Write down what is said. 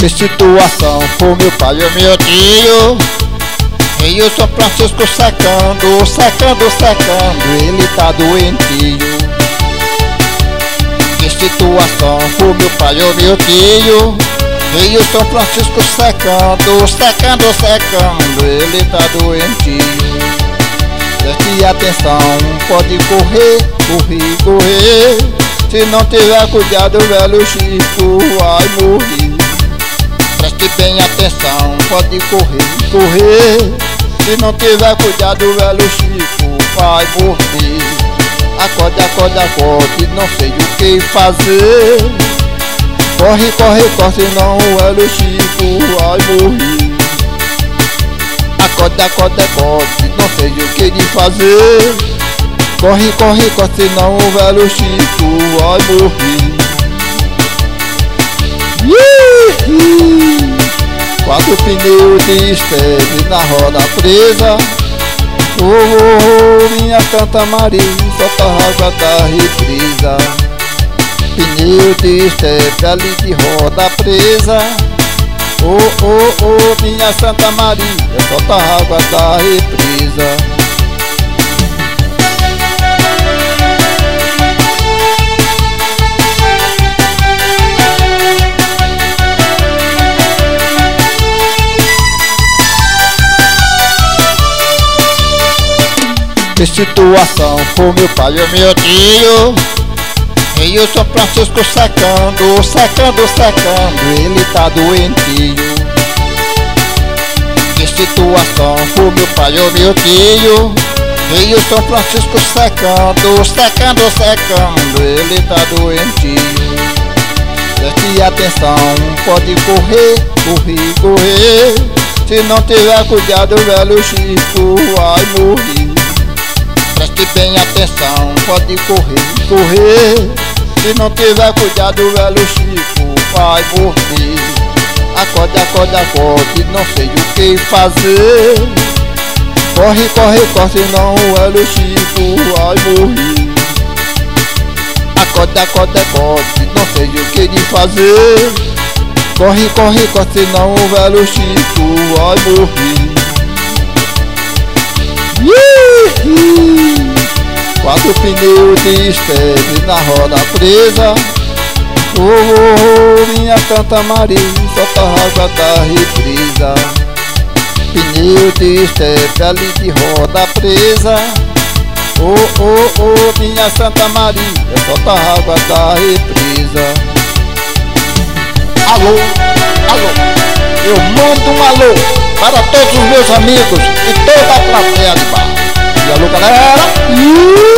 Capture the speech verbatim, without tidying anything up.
Que situação, foi meu pai ou meu tio. E o São Francisco secando, secando, secando, ele tá doentio. Que situação, foi meu pai ou meu tio. E o São Francisco secando, secando, secando, ele tá doentio. Preste atenção, pode correr, correr, correr. Se não tiver cuidado, o velho Chico vai morrer. Preste bem atenção, pode correr, correr. Se não tiver cuidado, o velho Chico vai morrer. Acorde, acorde, acorde, não sei o que fazer. Corre, corre, corre, senão o velho Chico vai morrer. Acorde, acorde, acorde, não sei o que de fazer. Corre, corre, corre, senão o velho Chico vai morrer. Iiii. Quatro pneus de esteve na roda presa. Oh, oh, oh, minha Santa Maria, solta a água da represa. Pneu de esteve ali de roda presa. Oh, oh, oh, minha Santa Maria, solta a água da represa. Que situação, foi meu pai ou meu tio. E o São Francisco secando, secando, secando, ele tá doentio. Que situação, foi meu pai ou meu tio. E o São Francisco secando, secando, secando, ele tá doentio. Preste atenção, pode correr, correr, correr. Se não tiver cuidado, o velho Chico vai morrer. Preste bem atenção, pode correr, correr. Se não tiver cuidado, o velho Chico vai morrer. Acorde, acorde, acorde, não sei o que fazer. Corre, corre, corre, senão o velho Chico vai morrer. Acorde, acorde, acorde, não sei o que de fazer. Corre, corre, corre, senão o velho Chico vai morrer. Iiii. Quatro pneus de esteve na roda presa. Oh, oh, oh, minha Santa Maria, solta a água da represa. Pneu de esteve ali de roda presa. Oh, oh, oh, minha Santa Maria, solta a água da represa. Alô, alô, eu mando um alô para todos os meus amigos e toda a plateia de bar. E alô, galera.